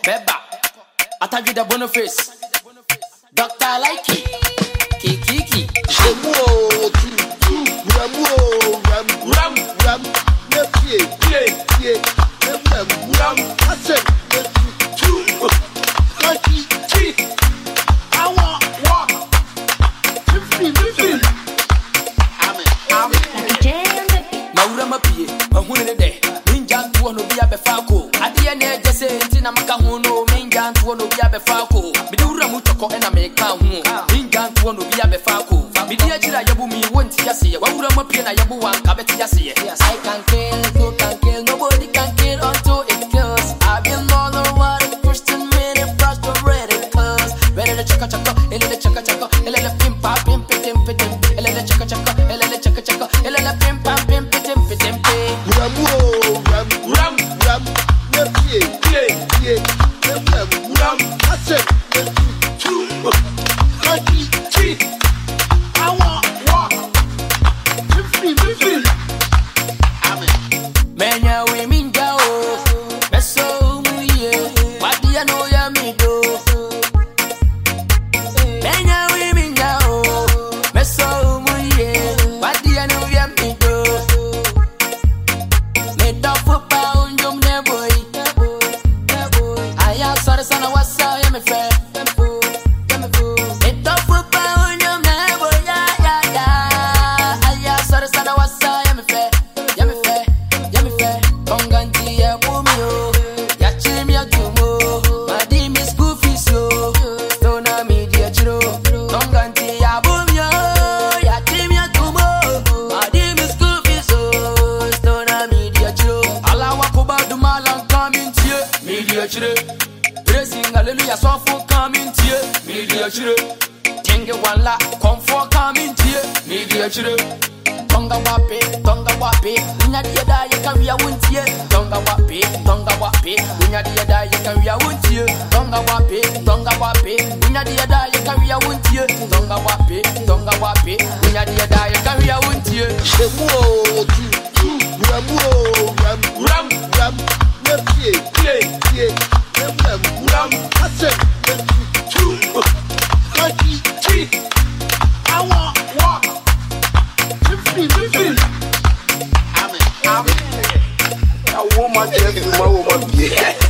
Beba, Atagi the Boniface, Dr. Likey, Kiki, I can kill, you can kill, nobody can kill until it kills. I've been all over the Christian minute, frustrated cause ready to chaka chaka, ele chaka chaka, ele pimpa pimpa timpa timpa, ele chaka chaka, ele chaka chaka, ele pimpa pimpa timpa timpa. Ram, Menya we minja o, beso muye, what do you know ya me do? Menya we minja o, beso muye, what do you know ya me do? Me do fupa unjum ne boy, aya sorry sana wasa ya me fe. Me do fupa unjum ne boy ya, aya sorry sana wasa ya me fe. Konganti ya bumio, ya chimi ya tumo, madimi school fees yo, stona media chiro. Konganti ya bumio, ya chimi ya tumo, madimi school fees yo, stona media chiro. Ala wakuba dumalan coming to you, media chiro. Praising hallelujah, sofu coming to you, media chiro. Tinge wala, comfort coming to you, media chiro. Tonga wape, unya dia da ye kan ya wuntie. Tonga wape, unya dia da ye kan ya wuntie. Tonga wape, unya dia da ye kan ya wuntie. Tonga wape, unya dia da ye kan ya wuntie. I want my woman, yeah.